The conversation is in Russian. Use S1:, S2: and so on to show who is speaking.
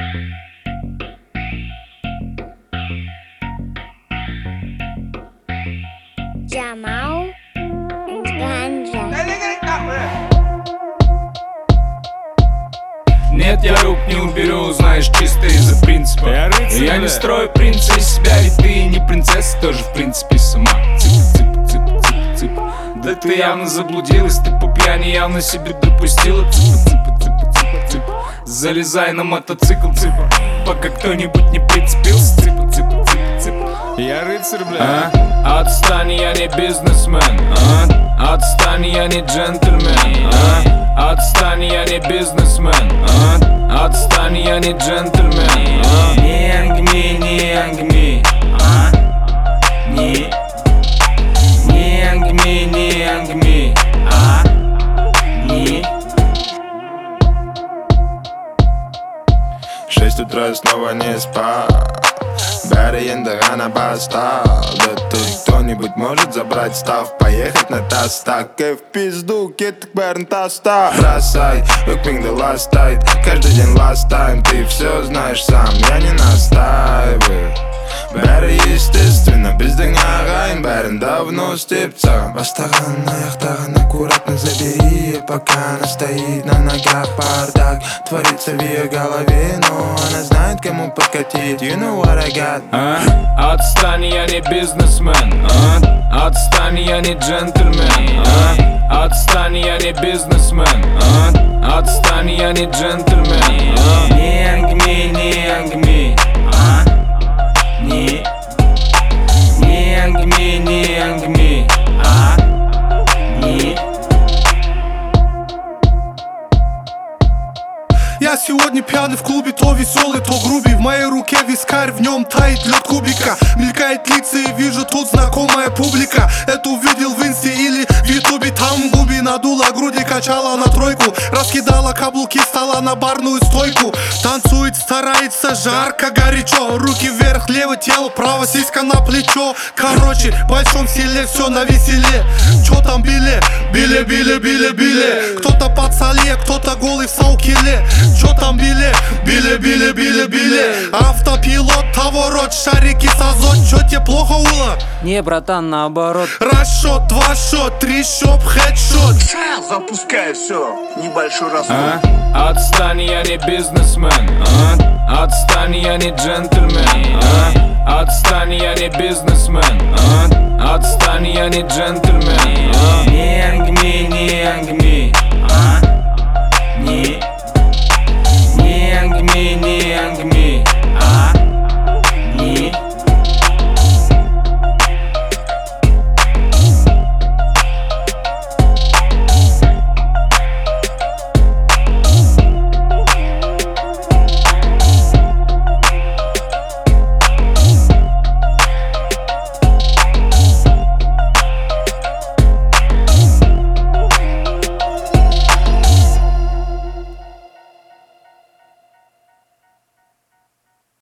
S1: Jamal Ganja.
S2: Нет, я рук не уберу, знаешь, чисто из-за принципа. Я не строю принца из себя, ведь ты не принцесса, тоже в принципе сама. Цып. Да ты явно заблудилась, ты по пьяни явно себе допустила. Цып. Залезай на мотоцикл, цыпа, пока кто-нибудь не прицепился. Цып.
S3: Я рыцарь, бля.
S2: Отстань, я не бизнесмен. Отстань, я не джентльмен. Отстань, я не бизнесмен. Отстань, я не джентльмен. Не ангми, не ангми. Не ангми, не ангми. Не.
S3: 6 утра и снова не спал. Бәрі енді ғана басталды. Тут кто-нибудь может забрать став, поехать на тастак. В пизду, кеттік бәрін таста. Бросай, өкпеңді ластайды. Каждый день last time, ты все знаешь сам, я не настаиваю. Бәрі естественно, біздің ағайын бәрін давно істеп саған. Бастаған аяқтаған аккуратно забери, пока она стоит на ногах. Бардак творится в ее голове, но она знает, кому подкатить. You know what I got.
S2: Отстань, я не бизнесмен. Отстань, я не джентльмен. Отстань, я не бизнесмен. Отстань, я не джентльмен. Не ангми, не ангми. Не ангми, не ангми. Не.
S4: Я сегодня пьяный в клубе, то веселый, то грубый. В моей руке вискарь, в нем тает лед кубика. Мелькает лица и вижу тут знакомая публика. Это увидел в инсте или в ютубе. Там губи надула груди, качала на тройку. Раскидала каблуки, стала на барную стойку. Танцует, старается, жарко, горячо. Руки вверх, левое тело, право сиська на плечо. Короче, в большом селе все на веселе. Чё там били? Били. Кто-то под соле, кто-то голый в саукеле. Чё там били? Били. Автопилот, поворот, шарики сазот. Чё тебе плохо уло?
S5: Не, братан, наоборот.
S4: Расчет, 2 шот, 3 щоп, хедшот.
S6: Запускай все, небольшой расход.
S2: Отстань, я не бизнесмен. Отстань, я не джентльмен. Отстань, я не бизнесмен. Отстань, я не джентльмен. Не ангми, не ангми. Не ангми, не ангми.